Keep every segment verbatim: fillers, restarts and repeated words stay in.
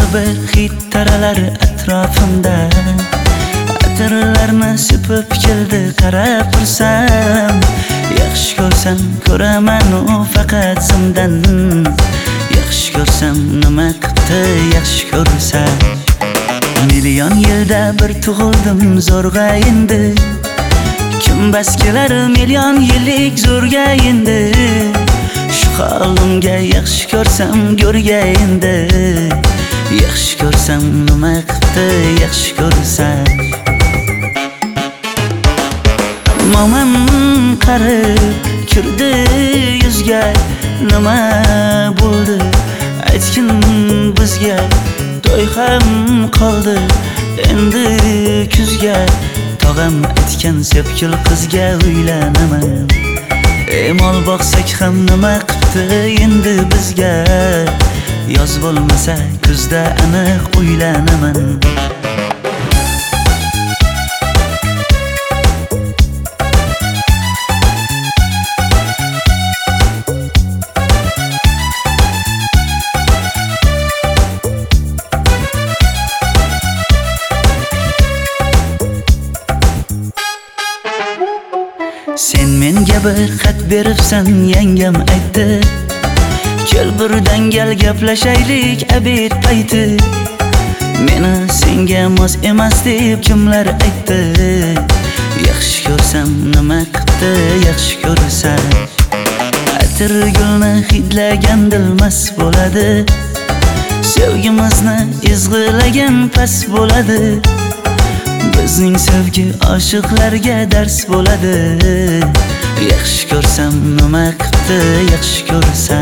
bir hid taralar atrofimda. Atirlarni sepib keldi qarab tursam, yaxshi ko'rsam ko'raman u faqat simdan. Yaxshi ko'rsam nima qildi yaxshi ko'rsa. Million yilda bir tug'ildim zo'rg'a endi. Kim bas kelar million yillik zo'rga endi. Shu holimga yaxshi ko'rsam go'rga endi. Yaxshi ko'rsam nima qildi yaxshi ko'rsa. Momam qarib kirdi yuzga, nima bo'ldi aytgin bizga. To'y ham qoldi endi kuzga, tog'am aytgan sepkil qizga uylanaman. Mol boqsak ham nima qildi endi bizga. Yoz bo'lmasa kuzda aniq uylanaman. Sen menga bir xat beribsan, yangam aytdi. Kel birdan gal gaplashaylik abid payti. Meni senga mos emas deb kimlar aytdi. Yaxshi ko'rsam nima qildi yaxshi ko'rsa. Atir gulni hidlagan dilmas bo'ladi. Sevgimizni izg'ilagan pas bo'ladi. Bizning sevgi oshiqlarga dars bo'ladi. Yaxshi ko'rsam nima qildi yaxshi ko'rsa.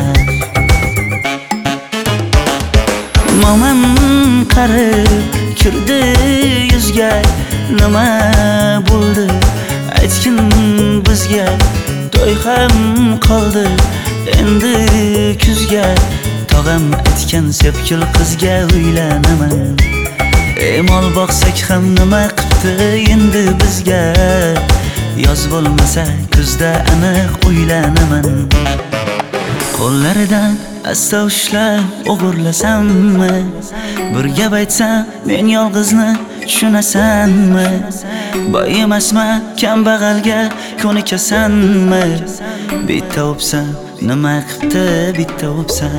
Momam qarib kirdi yuzga, nima bo'ldi aytgin bizga. To'y ham qoldi endi kuzga, tog'am aytgan sepkil qizga uylanaman. Mol boqsak ham nima qildi endi bizga. Yoz bo'lmasa kuzda aniq uylanaman. Qo'llaridan asta ushlab o'g'irlasammi? Bir gap aytsam men yolg'izni tushunasanmi? Boy emasman kambag'alga ko'nikasanmi? Bitta o'psa nima qildi bitta o'psa.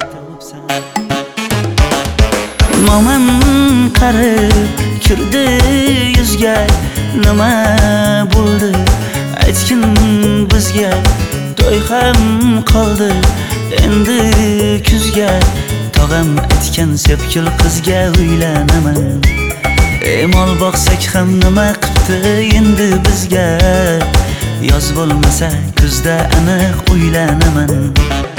Momam qarib kirdi yuzga, nima bo'ldi aytgin bizga. To'y ham qoldi endi kuzga, tog'am aytgan sepkil qizga uylanaman. Mol boqsak ham nima qildi endi bizga. Yoz bo'lmasa kuzda aniq uylanaman.